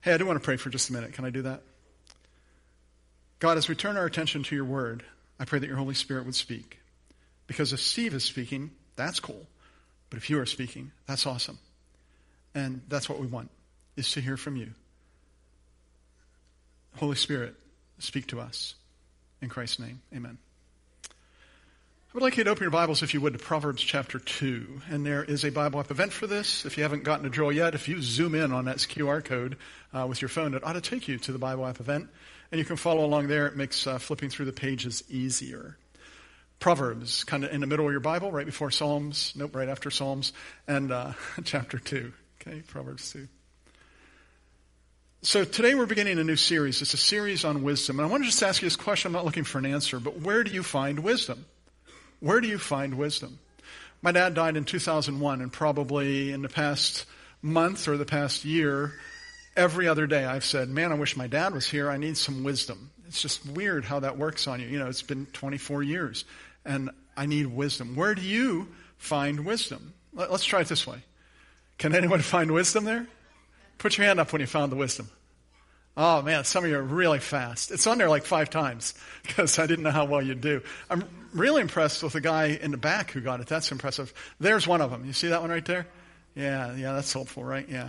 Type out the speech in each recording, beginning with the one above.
Hey, I do want to pray for just a minute. Can I do that? God, as we turn our attention to your word, I pray that your Holy Spirit would speak. Because if Steve is speaking, that's cool. But if you are speaking, that's awesome. And that's what we want, is to hear from you. Holy Spirit, speak to us. In Christ's name, amen. I would like you to open your Bibles, if you would, to Proverbs chapter 2. And there is a Bible app event for this. If you haven't gotten a drill yet, if you zoom in on that QR code with your phone, it ought to take you to the Bible app event. And you can follow along there. It makes flipping through the pages easier. Proverbs, kind of in the middle of your Bible, right before Psalms. Nope, right after Psalms. And chapter 2. Okay, Proverbs 2. So today we're beginning a new series. It's a series on wisdom. And I want to just ask you this question. I'm not looking for an answer, but where do you find wisdom? Where do you find wisdom? My dad died in 2001, and probably in the past month or the past year, every other day I've said, man, I wish my dad was here. I need some wisdom. It's just weird how that works on you. You know, it's been 24 years, and I need wisdom. Where do you find wisdom? Let's try it this way. Can anyone find wisdom there? Put your hand up when you found the wisdom. Oh, man, some of you are really fast. It's on there like 5 times because I didn't know how well you'd do. I'm really impressed with the guy in the back who got it. That's impressive. There's one of them. You see that one right there? Yeah, that's helpful, right? Yeah.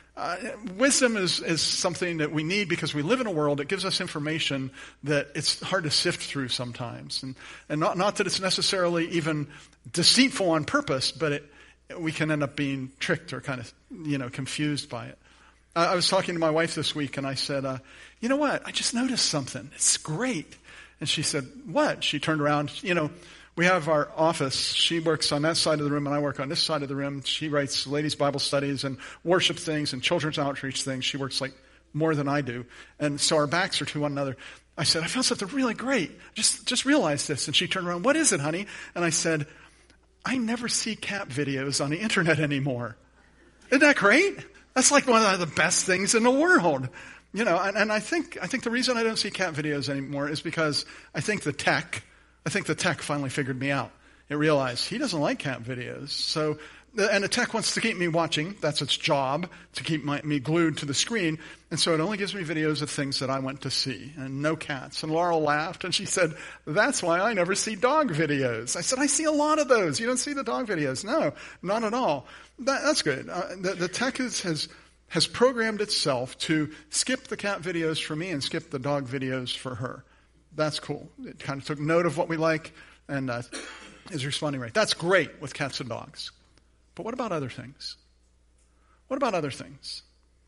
Wisdom is something that we need because we live in a world that gives us information that it's hard to sift through sometimes. And not that it's necessarily even deceitful on purpose, but we can end up being tricked or kind of, confused by it. I was talking to my wife this week, and I said, you know what? I just noticed something. It's great. And she said, what? She turned around. We have our office. She works on that side of the room, and I work on this side of the room. She writes ladies' Bible studies and worship things and children's outreach things. She works like more than I do. And so our backs are to one another. I said, I found something really great. Just realized this. And she turned around, what is it, honey? And I said, I never see cat videos on the internet anymore. Isn't that great? That's like one of the best things in the world. And I think the reason I don't see cat videos anymore is because I think the tech finally figured me out. It realized he doesn't like cat videos. So, and the tech wants to keep me watching. That's its job, to keep me glued to the screen. And so it only gives me videos of things that I want to see, and no cats. And Laurel laughed, and she said, that's why I never see dog videos. I said, I see a lot of those. You don't see the dog videos? No, not at all. That's good. The tech has programmed itself to skip the cat videos for me and skip the dog videos for her. That's cool. It kind of took note of what we like and is responding right. That's great with cats and dogs. But what about other things? What about other things?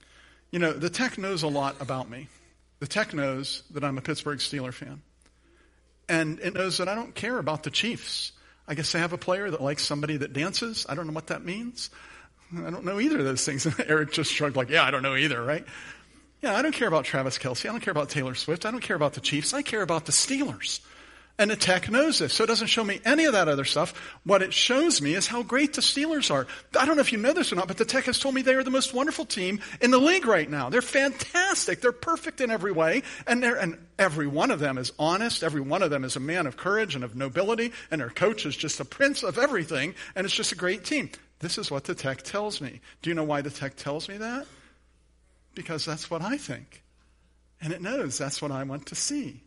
The tech knows a lot about me. The tech knows that I'm a Pittsburgh Steelers fan. And it knows that I don't care about the Chiefs. I guess they have a player that likes somebody that dances. I don't know what that means. I don't know either of those things. Eric just shrugged like, yeah, I don't know either, right? Yeah, I don't care about Travis Kelce. I don't care about Taylor Swift. I don't care about the Chiefs. I care about the Steelers. And the tech knows this, so it doesn't show me any of that other stuff. What it shows me is how great the Steelers are. I don't know if you know this or not, but the tech has told me they are the most wonderful team in the league right now. They're fantastic. They're perfect in every way. And every one of them is honest. Every one of them is a man of courage and of nobility. And their coach is just a prince of everything. And it's just a great team. This is what the tech tells me. Do you know why the tech tells me that? Because that's what I think. And it knows that's what I want to see.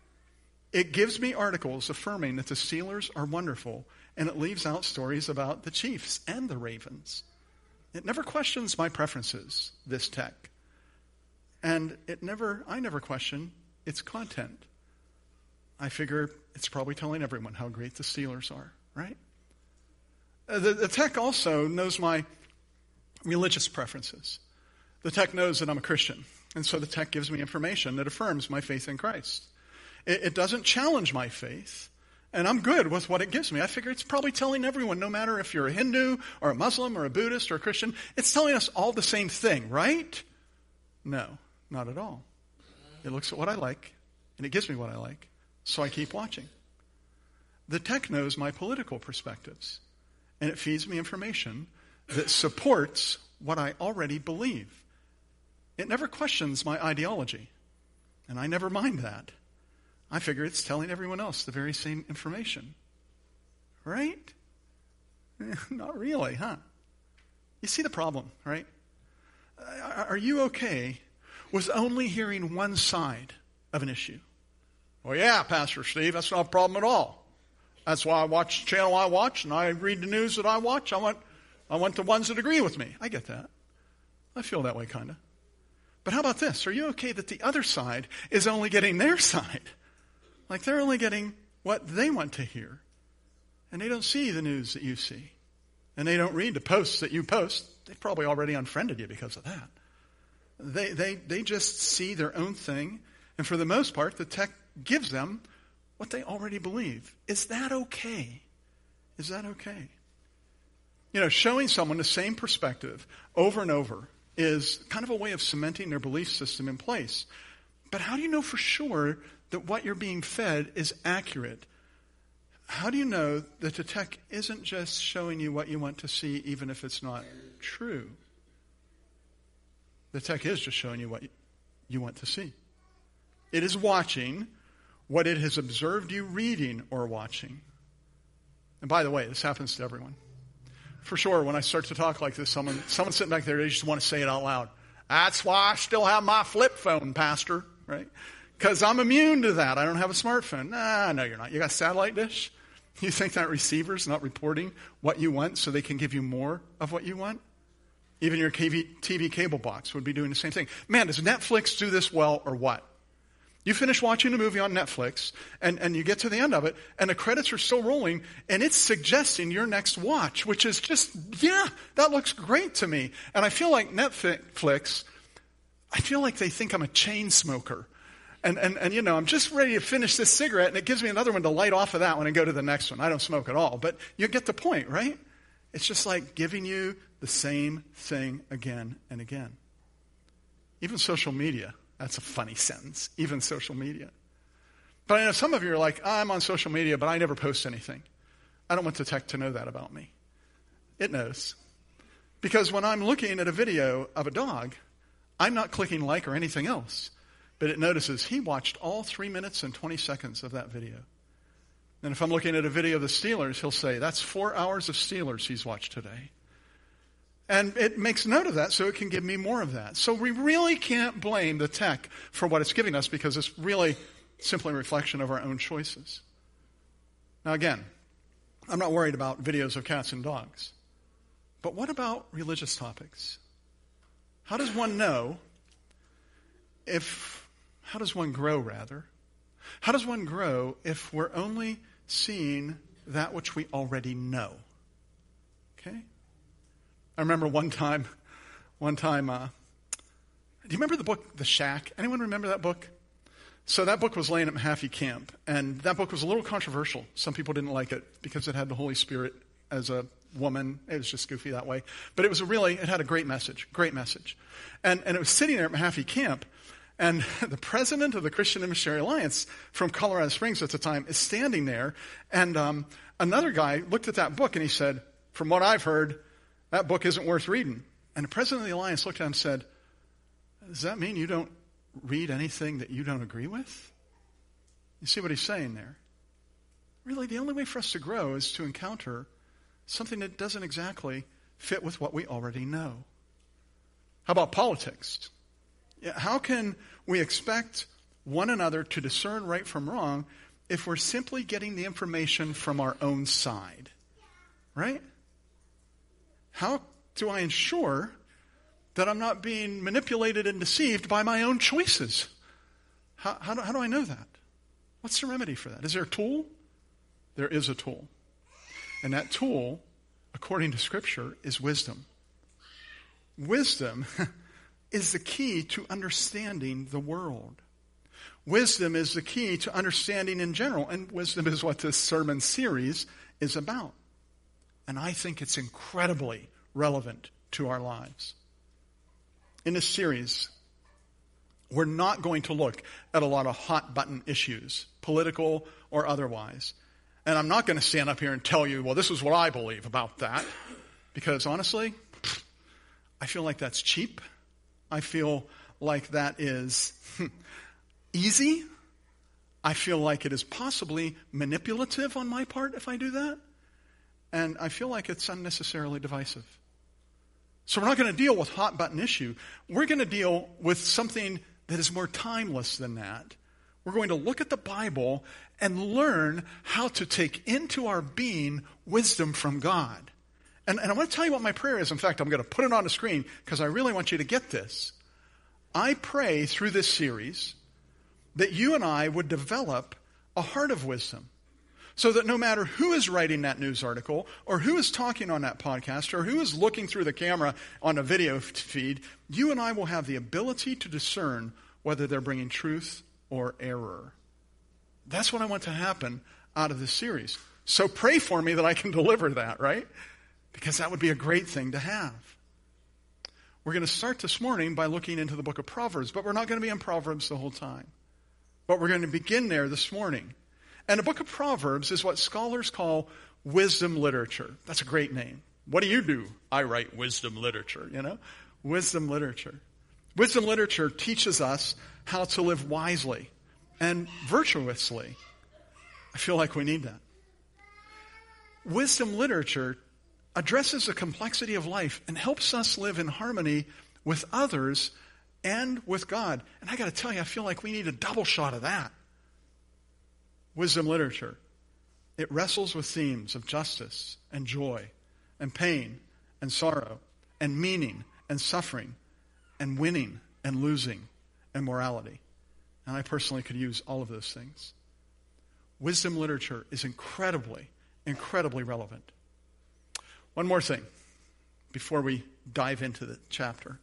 It gives me articles affirming that the Steelers are wonderful, and it leaves out stories about the Chiefs and the Ravens. It never questions my preferences, this tech. And I never question its content. I figure it's probably telling everyone how great the Steelers are, right? The tech also knows my religious preferences. The tech knows that I'm a Christian, and so the tech gives me information that affirms my faith in Christ. It doesn't challenge my faith, and I'm good with what it gives me. I figure it's probably telling everyone, no matter if you're a Hindu or a Muslim or a Buddhist or a Christian, it's telling us all the same thing, right? No, not at all. It looks at what I like, and it gives me what I like, so I keep watching. The tech knows my political perspectives, and it feeds me information that supports what I already believe. It never questions my ideology, and I never mind that. I figure it's telling everyone else the very same information. Right? Not really, huh? You see the problem, right? Are you okay was only hearing one side of an issue. Well, yeah, Pastor Steve, that's not a problem at all. That's why I watch the channel I watch, and I read the news that I watch. I want the ones that agree with me. I get that. I feel that way, kind of. But how about this? Are you okay that the other side is only getting their side? Like they're only getting what they want to hear. And they don't see the news that you see. And they don't read the posts that you post. They've probably already unfriended you because of that. They just see their own thing. And for the most part, the tech gives them what they already believe. Is that okay? Is that okay? You know, showing someone the same perspective over and over is kind of a way of cementing their belief system in place. But how do you know for sure that what you're being fed is accurate? How do you know that the tech isn't just showing you what you want to see, even if it's not true? The tech is just showing you what you want to see. It is watching what it has observed you reading or watching. And by the way, this happens to everyone. For sure, when I start to talk like this, someone sitting back there, they just want to say it out loud. That's why I still have my flip phone, Pastor, right? Because I'm immune to that. I don't have a smartphone. Nah, no, you're not. You got a satellite dish? You think that receiver's not reporting what you want so they can give you more of what you want? Even your TV cable box would be doing the same thing. Man, does Netflix do this well or what? You finish watching a movie on Netflix, and you get to the end of it, and the credits are still rolling, and it's suggesting your next watch, which is just, yeah, that looks great to me. And I feel like Netflix, I feel like they think I'm a chain smoker. And you know, I'm just ready to finish this cigarette, and it gives me another one to light off of that one and go to the next one. I don't smoke at all, but you get the point, right? It's just like giving you the same thing again and again. Even social media. That's a funny sentence. Even social media. But I know some of you are like, I'm on social media, but I never post anything. I don't want the tech to know that about me. It knows. Because when I'm looking at a video of a dog, I'm not clicking like or anything else. But it notices he watched all 3 minutes and 20 seconds of that video. And if I'm looking at a video of the Steelers, he'll say, that's 4 hours of Steelers he's watched today. And it makes note of that so it can give me more of that. So we really can't blame the tech for what it's giving us because it's really simply a reflection of our own choices. Now again, I'm not worried about videos of cats and dogs. But what about religious topics? How does one know how does one grow rather? How does one grow if we're only seeing that which we already know? Okay? I remember one time, do you remember the book, The Shack? Anyone remember that book? So that book was laying at Mahaffey Camp, and that book was a little controversial. Some people didn't like it because it had the Holy Spirit as a woman. It was just goofy that way. But it had a great message. And it was sitting there at Mahaffey Camp, and the president of the Christian Missionary Alliance from Colorado Springs at the time is standing there, and another guy looked at that book and he said, from what I've heard, that book isn't worth reading. And the president of the alliance looked at him and said, does that mean you don't read anything that you don't agree with? You see what he's saying there? Really, the only way for us to grow is to encounter something that doesn't exactly fit with what we already know. How about politics? How can we expect one another to discern right from wrong if we're simply getting the information from our own side? Right? How do I ensure that I'm not being manipulated and deceived by my own choices? How do I know that? What's the remedy for that? Is there a tool? There is a tool. And that tool, according to Scripture, is wisdom. Wisdom is the key to understanding the world. Wisdom is the key to understanding in general, and wisdom is what this sermon series is about. And I think it's incredibly relevant to our lives. In this series, we're not going to look at a lot of hot button issues, political or otherwise. And I'm not going to stand up here and tell you, well, this is what I believe about that. Because honestly, I feel like that's cheap. I feel like that is easy. I feel like it is possibly manipulative on my part if I do that. And I feel like it's unnecessarily divisive. So we're not going to deal with hot button issue. We're going to deal with something that is more timeless than that. We're going to look at the Bible and learn how to take into our being wisdom from God. And I want to tell you what my prayer is. In fact, I'm going to put it on the screen because I really want you to get this. I pray through this series that you and I would develop a heart of wisdom, so that no matter who is writing that news article or who is talking on that podcast or who is looking through the camera on a video feed, you and I will have the ability to discern whether they're bringing truth or error. That's what I want to happen out of this series. So pray for me that I can deliver that, right? Because that would be a great thing to have. We're going to start this morning by looking into the book of Proverbs, but we're not going to be in Proverbs the whole time. But we're going to begin there this morning. And the book of Proverbs is what scholars call wisdom literature. That's a great name. What do? I write wisdom literature, Wisdom literature. Wisdom literature teaches us how to live wisely and virtuously. I feel like we need that. Wisdom literature addresses the complexity of life and helps us live in harmony with others and with God. And I got to tell you, I feel like we need a double shot of that. Wisdom literature. It wrestles with themes of justice and joy and pain and sorrow and meaning and suffering and winning and losing and morality. And I personally could use all of those things. Wisdom literature is incredibly, incredibly relevant. One more thing before we dive into the chapter.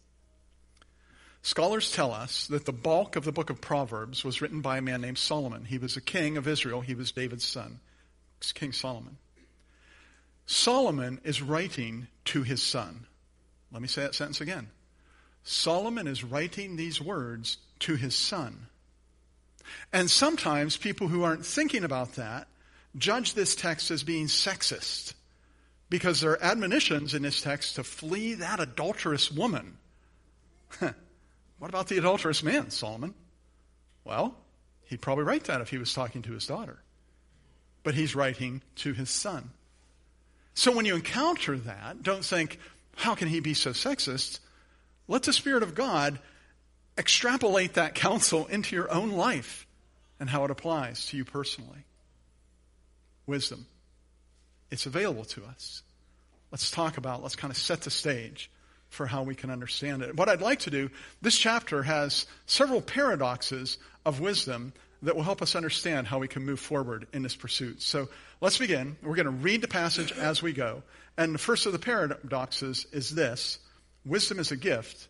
Scholars tell us that the bulk of the book of Proverbs was written by a man named Solomon. He was a king of Israel. He was David's son, King Solomon. Solomon is writing to his son. Let me say that sentence again. Solomon is writing these words to his son. And sometimes people who aren't thinking about that judge this text as being sexist because there are admonitions in this text to flee that adulterous woman. What about the adulterous man, Solomon? Well, he'd probably write that if he was talking to his daughter. But he's writing to his son. So when you encounter that, don't think, how can he be so sexist? Let the Spirit of God extrapolate that counsel into your own life and how it applies to you personally. Wisdom. It's available to us. Let's kind of set the stage for how we can understand it. What I'd like to do, this chapter has several paradoxes of wisdom that will help us understand how we can move forward in this pursuit. So let's begin. We're going to read the passage as we go. And the first of the paradoxes is this. Wisdom is a gift.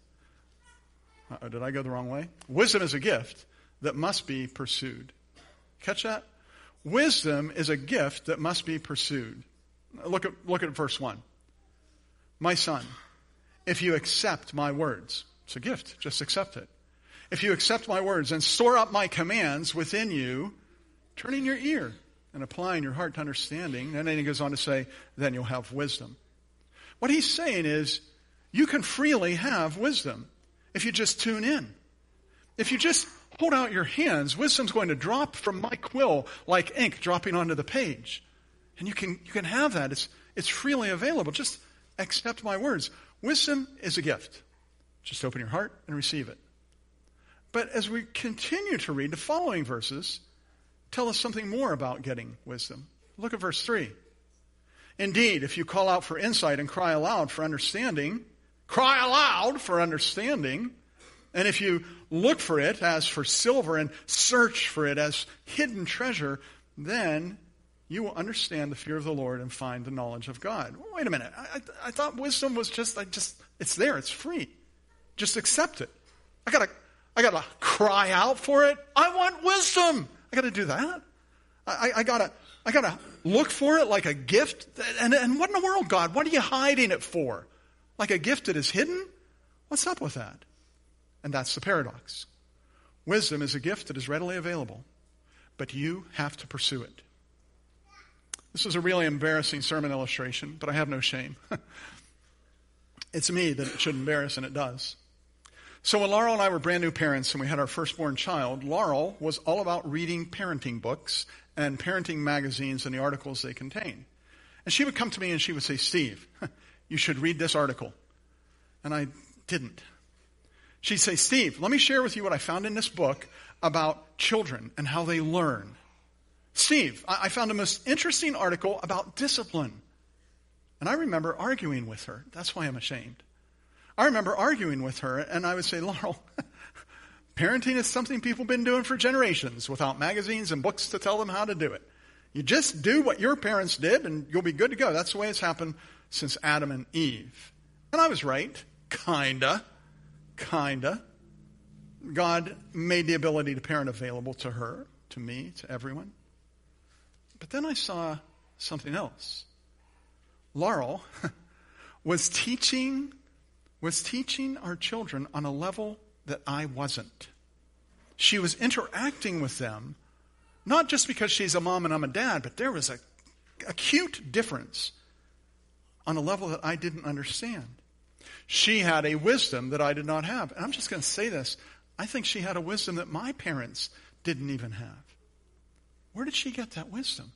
Did I go the wrong way? Wisdom is a gift that must be pursued. Catch that? Wisdom is a gift that must be pursued. Look at verse 1. My son, if you accept my words, it's a gift, just accept it. If you accept my words and store up my commands within you, turning your ear and applying your heart to understanding, and then he goes on to say, then you'll have wisdom. What he's saying is, you can freely have wisdom if you just tune in. If you just hold out your hands, wisdom's going to drop from my quill like ink dropping onto the page. And you can have that. It's freely available. Just accept my words. Wisdom is a gift. Just open your heart and receive it. But as we continue to read, the following verses tell us something more about getting wisdom. Look at verse 3. Indeed, if you call out for insight and cry aloud for understanding, and if you look for it as for silver and search for it as hidden treasure, then you will understand the fear of the Lord and find the knowledge of God. Wait a minute. I thought wisdom was it's there. It's free. Just accept it. I gotta cry out for it. I want wisdom. I gotta do that. I gotta look for it like a gift. And what in the world, God? What are you hiding it for? Like a gift that is hidden? What's up with that? And that's the paradox. Wisdom is a gift that is readily available, but you have to pursue it. This is a really embarrassing sermon illustration, but I have no shame. It's me that it should embarrass, and it does. So when Laurel and I were brand new parents and we had our firstborn child, Laurel was all about reading parenting books and parenting magazines and the articles they contain. And she would come to me and she would say, Steve, you should read this article. And I didn't. She'd say, Steve, let me share with you what I found in this book about children and how they learn. Steve, I found a most interesting article about discipline. And I remember arguing with her. That's why I'm ashamed. I remember arguing with her, and I would say, Laurel, parenting is something people have been doing for generations without magazines and books to tell them how to do it. You just do what your parents did, and you'll be good to go. That's the way it's happened since Adam and Eve. And I was right. Kinda. God made the ability to parent available to her, to me, to everyone. But then I saw something else. Laurel was teaching our children on a level that I wasn't. She was interacting with them, not just because she's a mom and I'm a dad, but there was a acute difference on a level that I didn't understand. She had a wisdom that I did not have. And I'm just going to say this. I think she had a wisdom that my parents didn't even have. Where did she get that wisdom?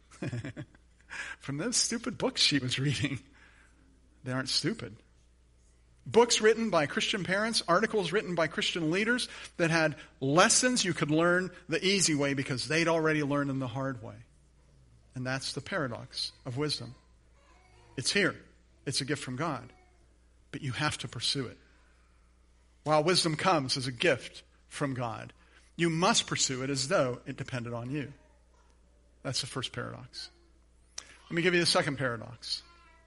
From those stupid books she was reading. They aren't stupid. Books written by Christian parents, articles written by Christian leaders that had lessons you could learn the easy way because they'd already learned them the hard way. And that's the paradox of wisdom. It's here. It's a gift from God. But you have to pursue it. While wisdom comes as a gift from God, you must pursue it as though it depended on you. That's the first paradox. Let me give you the second paradox.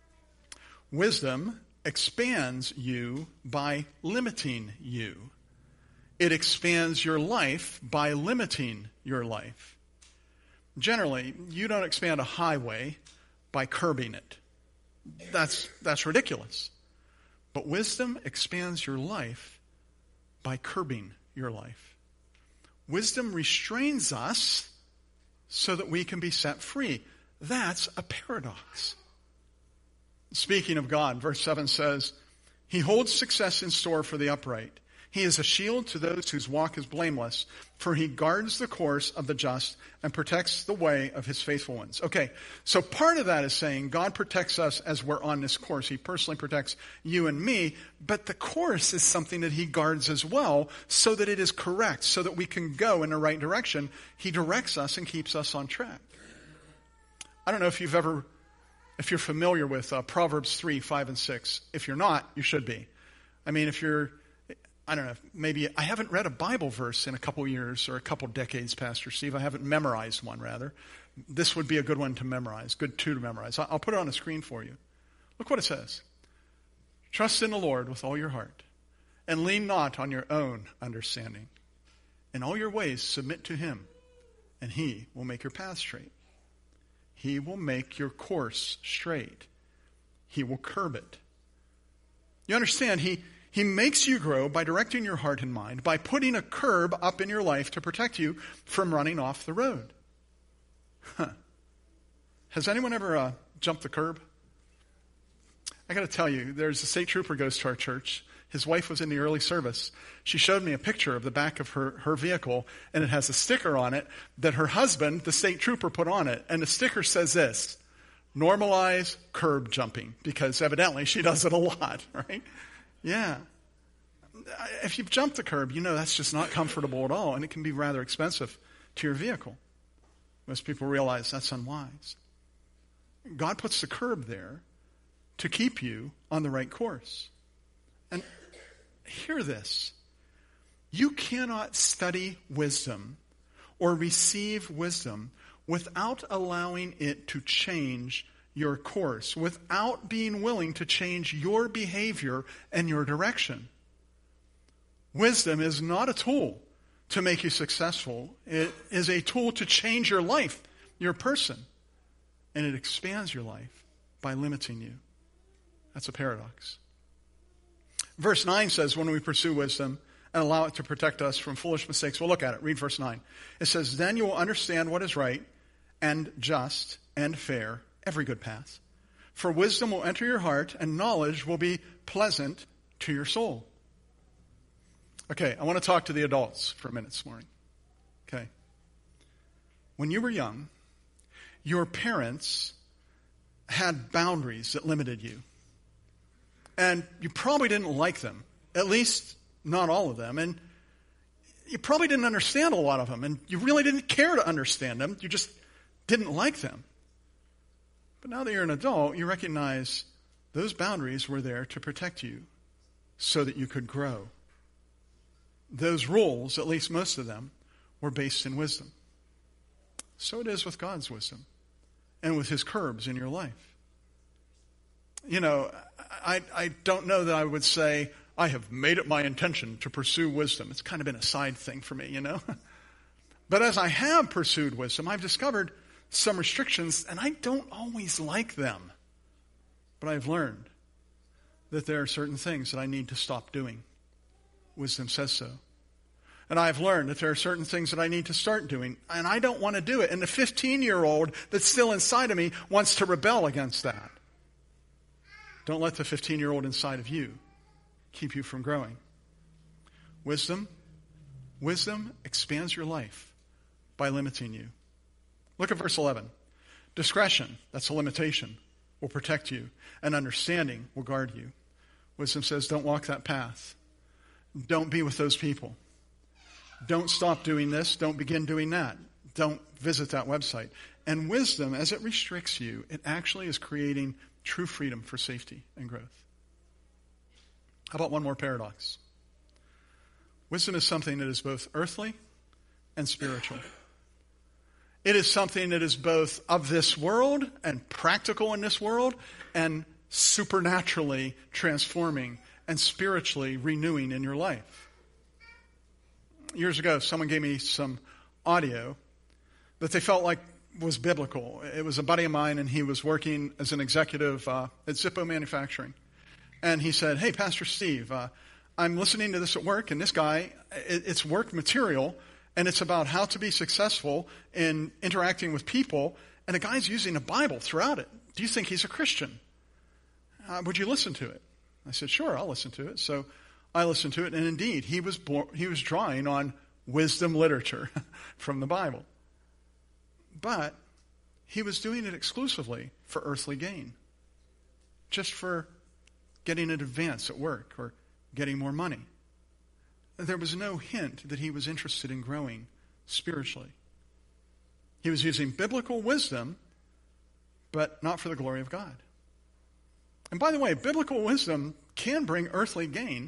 Wisdom expands you by limiting you. It expands your life by limiting your life. Generally, you don't expand a highway by curbing it. That's ridiculous. But wisdom expands your life by curbing your life. Wisdom restrains us so that we can be set free. That's a paradox. Speaking of God, verse 7 says, He holds success in store for the upright. He is a shield to those whose walk is blameless, for He guards the course of the just and protects the way of His faithful ones. Okay, so part of that is saying God protects us as we're on this course. He personally protects you and me, but the course is something that He guards as well so that it is correct, so that we can go in the right direction. He directs us and keeps us on track. I don't know if you're familiar with Proverbs 3, 5, and 6. If you're not, you should be. I mean, I don't know, maybe I haven't read a Bible verse in a couple years or a couple decades, Pastor Steve. I haven't memorized one, rather. This would be a good one to memorize, good two to memorize. I'll put it on the screen for you. Look what it says. Trust in the Lord with all your heart, and lean not on your own understanding. In all your ways submit to Him, and He will make your path straight. He will make your course straight. He will curb it. You understand, He makes you grow by directing your heart and mind, by putting a curb up in your life to protect you from running off the road. Has anyone ever jumped the curb? I got to tell you, there's a state trooper goes to our church. His wife was in the early service. She showed me a picture of the back of her vehicle, and it has a sticker on it that her husband, the state trooper, put on it. And the sticker says this, normalize curb jumping, because evidently she does it a lot, right? Yeah. If you've jumped the curb, you know that's just not comfortable at all, and it can be rather expensive to your vehicle. Most people realize that's unwise. God puts the curb there to keep you on the right course. And hear this. You cannot study wisdom or receive wisdom without allowing it to change your course, without being willing to change your behavior and your direction. Wisdom is not a tool to make you successful. It is a tool to change your life, your person. And it expands your life by limiting you. That's a paradox. Verse 9 says, when we pursue wisdom and allow it to protect us from foolish mistakes. Well, look at it. Read verse 9. It says, then you will understand what is right and just and fair, every good path. For wisdom will enter your heart, and knowledge will be pleasant to your soul. Okay, I want to talk to the adults for a minute this morning. Okay. When you were young, your parents had boundaries that limited you. And you probably didn't like them. At least not all of them. And you probably didn't understand a lot of them, and you really didn't care to understand them. You just didn't like them. But now that you're an adult, you recognize those boundaries were there to protect you so that you could grow. Those rules, at least most of them, were based in wisdom. So it is with God's wisdom and with his curbs in your life. You know, I don't know that I would say, I have made it my intention to pursue wisdom. It's kind of been a side thing for me, you know. But as I have pursued wisdom, I've discovered some restrictions, and I don't always like them. But I've learned that there are certain things that I need to stop doing. Wisdom says so. And I've learned that there are certain things that I need to start doing, and I don't want to do it. And the 15-year-old that's still inside of me wants to rebel against that. Don't let the 15-year-old inside of you keep you from growing. Wisdom expands your life by limiting you. Look at verse 11. Discretion, that's a limitation, will protect you, and understanding will guard you. Wisdom says, don't walk that path. Don't be with those people. Don't stop doing this. Don't begin doing that. Don't visit that website. And wisdom, as it restricts you, it actually is creating true freedom for safety and growth. How about one more paradox? Wisdom is something that is both earthly and spiritual. It is something that is both of this world and practical in this world and supernaturally transforming and spiritually renewing in your life. Years ago, someone gave me some audio that they felt like was biblical. It was a buddy of mine, and he was working as an executive at Zippo Manufacturing. And he said, hey, Pastor Steve, I'm listening to this at work, and this guy, it's work material, and it's about how to be successful in interacting with people, and the guy's using the Bible throughout it. Do you think he's a Christian? Would you listen to it? I said, sure, I'll listen to it. So I listened to it, and indeed, he was drawing on wisdom literature from the Bible. But he was doing it exclusively for earthly gain, just for getting an advance at work or getting more money. There was no hint that he was interested in growing spiritually. He was using biblical wisdom, but not for the glory of God. And by the way, biblical wisdom can bring earthly gain.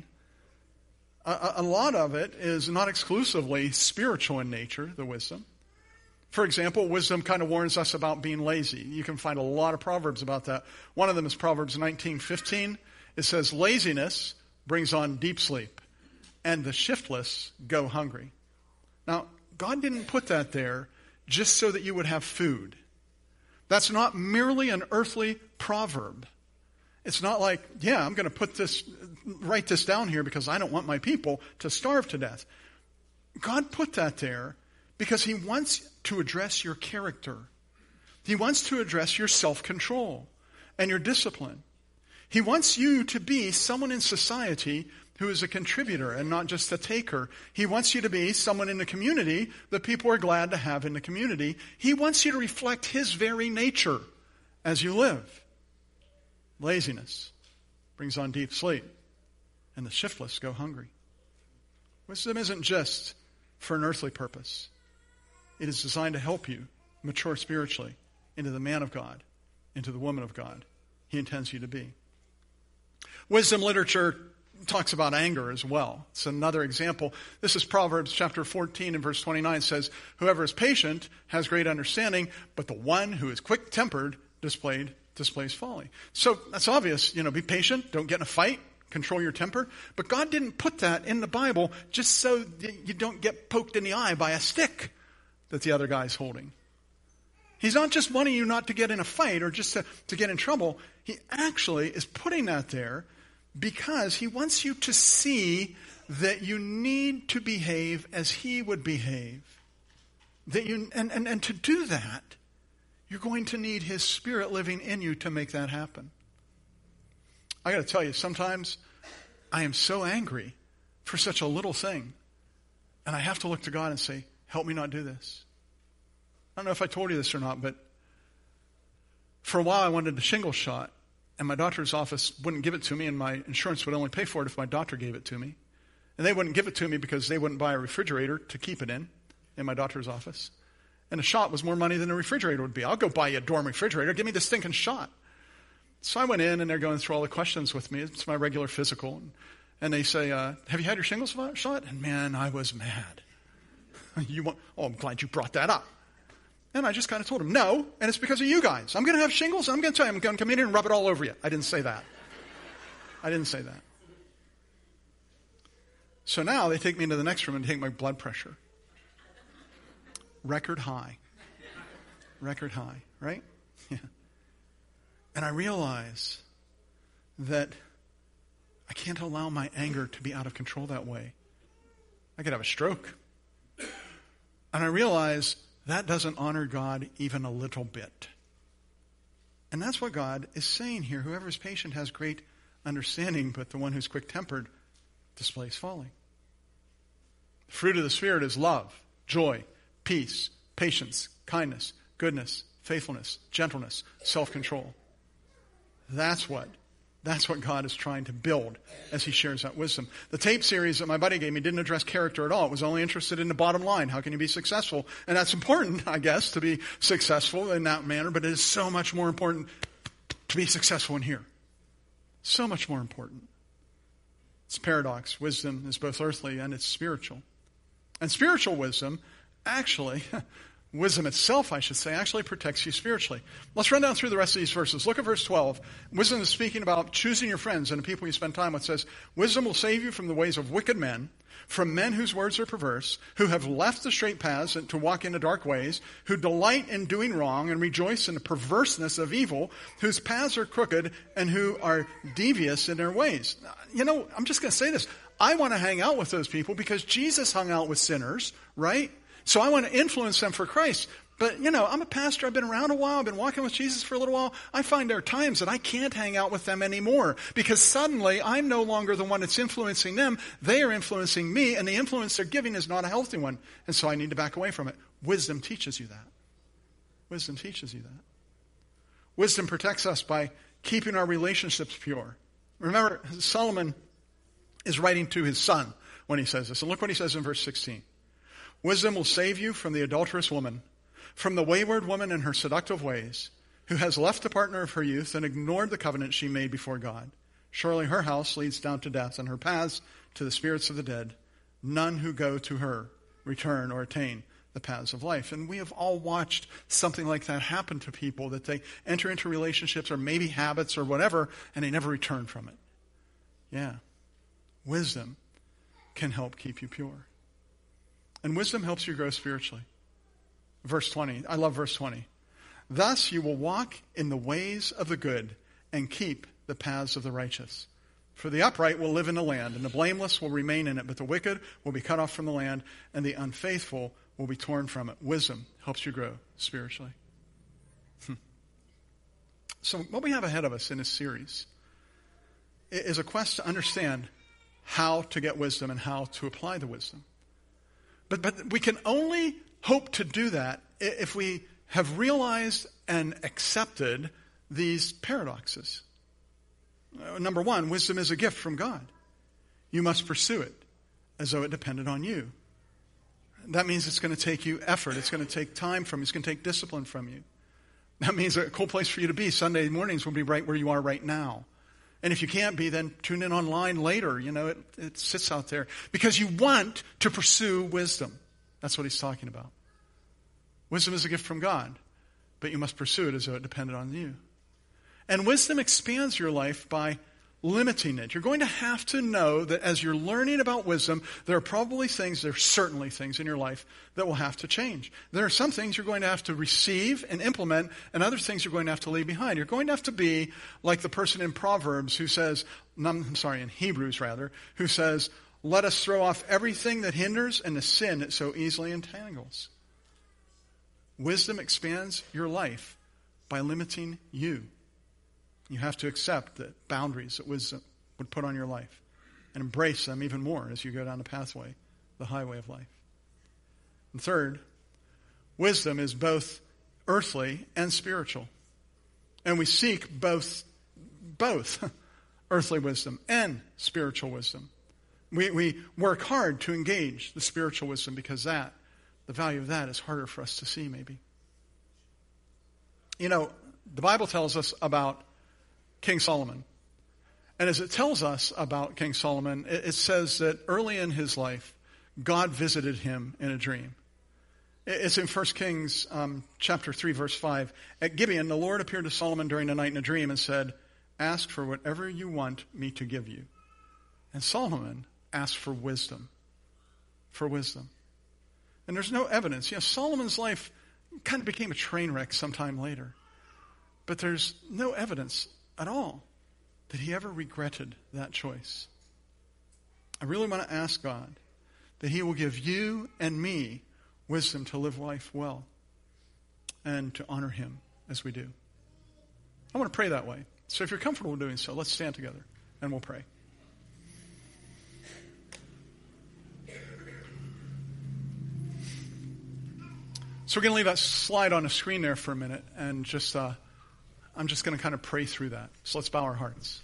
A lot of it is not exclusively spiritual in nature, the wisdom. For example, wisdom kind of warns us about being lazy. You can find a lot of proverbs about that. One of them is Proverbs 19:15. It says, laziness brings on deep sleep, and the shiftless go hungry. Now, God didn't put that there just so that you would have food. That's not merely an earthly proverb. It's not like, yeah, I'm going to write this down here because I don't want my people to starve to death. God put that there because he wants to address your character. He wants to address your self-control and your discipline. He wants you to be someone in society who is a contributor and not just a taker. He wants you to be someone in the community that people are glad to have in the community. He wants you to reflect his very nature as you live. Laziness brings on deep sleep, and the shiftless go hungry. Wisdom isn't just for an earthly purpose. It is designed to help you mature spiritually into the man of God, into the woman of God he intends you to be. Wisdom literature talks about anger as well. It's another example. This is Proverbs chapter 14 and verse 29. It says, whoever is patient has great understanding, but the one who is quick-tempered displays folly. So that's obvious. Be patient. Don't get in a fight. Control your temper. But God didn't put that in the Bible just so that you don't get poked in the eye by a stick that the other guy's holding. He's not just wanting you not to get in a fight or just to get in trouble. He actually is putting that there because he wants you to see that you need to behave as he would behave. And to do that, you're going to need his Spirit living in you to make that happen. I got to tell you, sometimes I am so angry for such a little thing, and I have to look to God and say, help me not do this. I don't know if I told you this or not, but for a while I wanted a shingle shot, and my doctor's office wouldn't give it to me, and my insurance would only pay for it if my doctor gave it to me. And they wouldn't give it to me because they wouldn't buy a refrigerator to keep it in my doctor's office. And a shot was more money than a refrigerator would be. I'll go buy you a dorm refrigerator. Give me this stinking shot. So I went in, and they're going through all the questions with me. It's my regular physical. And they say, have you had your shingles shot? And man, I was mad. I'm glad you brought that up. And I just kind of told them, no, and it's because of you guys. I'm going to have shingles, and I'm going to tell you, I'm going to come in here and rub it all over you. I didn't say that. So now they take me into the next room and take my blood pressure. Record high, right? Yeah. And I realize that I can't allow my anger to be out of control that way. I could have a stroke. And I realize that doesn't honor God even a little bit. And that's what God is saying here. Whoever is patient has great understanding, but the one who's quick-tempered displays folly. The fruit of the Spirit is love, joy, peace, patience, kindness, goodness, faithfulness, gentleness, self-control. That's what God is trying to build as he shares that wisdom. The tape series that my buddy gave me didn't address character at all. It was only interested in the bottom line. How can you be successful? And that's important, I guess, to be successful in that manner, but it is so much more important to be successful in here. So much more important. It's a paradox. Wisdom is both earthly and it's spiritual. And spiritual wisdom, actually, wisdom itself, I should say, actually protects you spiritually. Let's run down through the rest of these verses. Look at verse 12. Wisdom is speaking about choosing your friends and the people you spend time with. It says, wisdom will save you from the ways of wicked men, from men whose words are perverse, who have left the straight paths to walk into dark ways, who delight in doing wrong and rejoice in the perverseness of evil, whose paths are crooked and who are devious in their ways. I'm just going to say this. I want to hang out with those people because Jesus hung out with sinners, right? So I want to influence them for Christ. But, I'm a pastor. I've been around a while. I've been walking with Jesus for a little while. I find there are times that I can't hang out with them anymore because suddenly I'm no longer the one that's influencing them. They are influencing me, and the influence they're giving is not a healthy one. And so I need to back away from it. Wisdom teaches you that. Wisdom teaches you that. Wisdom protects us by keeping our relationships pure. Remember, Solomon is writing to his son when he says this. And look what he says in verse 16. Wisdom will save you from the adulterous woman, from the wayward woman and her seductive ways, who has left the partner of her youth and ignored the covenant she made before God. Surely her house leads down to death, and her paths to the spirits of the dead. None who go to her return or attain the paths of life. And we have all watched something like that happen to people, that they enter into relationships or maybe habits or whatever, and they never return from it. Yeah. Wisdom can help keep you pure. And wisdom helps you grow spiritually. Verse 20. I love verse 20. Thus you will walk in the ways of the good and keep the paths of the righteous. For the upright will live in the land, and the blameless will remain in it, but the wicked will be cut off from the land, and the unfaithful will be torn from it. Wisdom helps you grow spiritually. So what we have ahead of us in this series is a quest to understand how to get wisdom and how to apply the wisdom. But we can only hope to do that if we have realized and accepted these paradoxes. Number one, wisdom is a gift from God. You must pursue it as though it depended on you. That means it's going to take you effort. It's going to take time from you. It's going to take discipline from you. That means a cool place for you to be. Sunday mornings will be right where you are right now. And if you can't be, then tune in online later. It sits out there. Because you want to pursue wisdom. That's what he's talking about. Wisdom is a gift from God, but you must pursue it as though it depended on you. And wisdom expands your life by limiting it. You're going to have to know that as you're learning about wisdom, there are certainly things in your life that will have to change. There are some things you're going to have to receive and implement, and other things you're going to have to leave behind. You're going to have to be like the person in Proverbs in Hebrews, who says, let us throw off everything that hinders and the sin that so easily entangles. Wisdom expands your life by limiting you. You have to accept the boundaries that wisdom would put on your life and embrace them even more as you go down the highway of life. And third, wisdom is both earthly and spiritual. And we seek both earthly wisdom and spiritual wisdom. We work hard to engage the spiritual wisdom because the value of that is harder for us to see maybe. You know, the Bible tells us about King Solomon. And as it tells us about King Solomon, it says that early in his life, God visited him in a dream. It's in 1 Kings chapter 3, verse 5. At Gibeon, the Lord appeared to Solomon during the night in a dream and said, "Ask for whatever you want me to give you." And Solomon asked for wisdom. For wisdom. And there's no evidence. You know, Solomon's life kind of became a train wreck sometime later. But there's no evidence at all that he ever regretted that choice. I really want to ask God that he will give you and me wisdom to live life well and to honor him as we do. I want to pray that way. So if you're comfortable doing so, let's stand together and we'll pray. So we're going to leave that slide on the screen there for a minute and just I'm just going to kind of pray through that. So let's bow our hearts.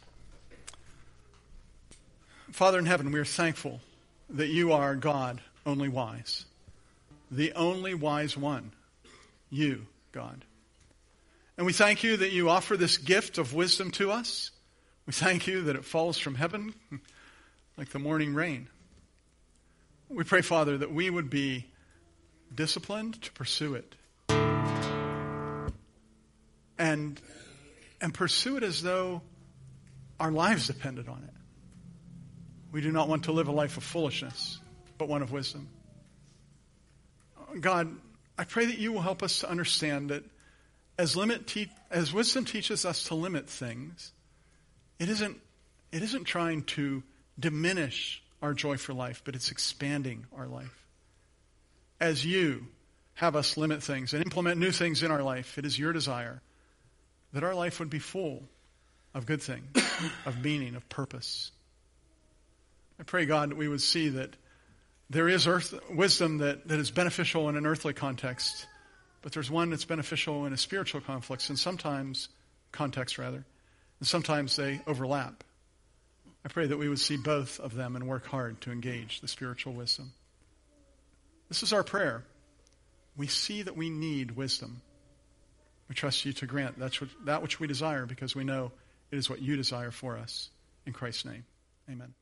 Father in heaven, we are thankful that you are God, only wise. The only wise one. You, God. And we thank you that you offer this gift of wisdom to us. We thank you that it falls from heaven like the morning rain. We pray, Father, that we would be disciplined to pursue it. And pursue it as though our lives depended on it. We do not want to live a life of foolishness, but one of wisdom. God, I pray that you will help us to understand that as wisdom teaches us to limit things, it isn't trying to diminish our joy for life, but it's expanding our life. As you have us limit things and implement new things in our life, it is your desire that our life would be full of good things, of meaning, of purpose. I pray, God, that we would see that there is wisdom that is beneficial in an earthly context, but there's one that's beneficial in a spiritual context, and sometimes they overlap. I pray that we would see both of them and work hard to engage the spiritual wisdom. This is our prayer. We see that we need wisdom. We trust you to grant that which we desire because we know it is what you desire for us. In Christ's name, amen.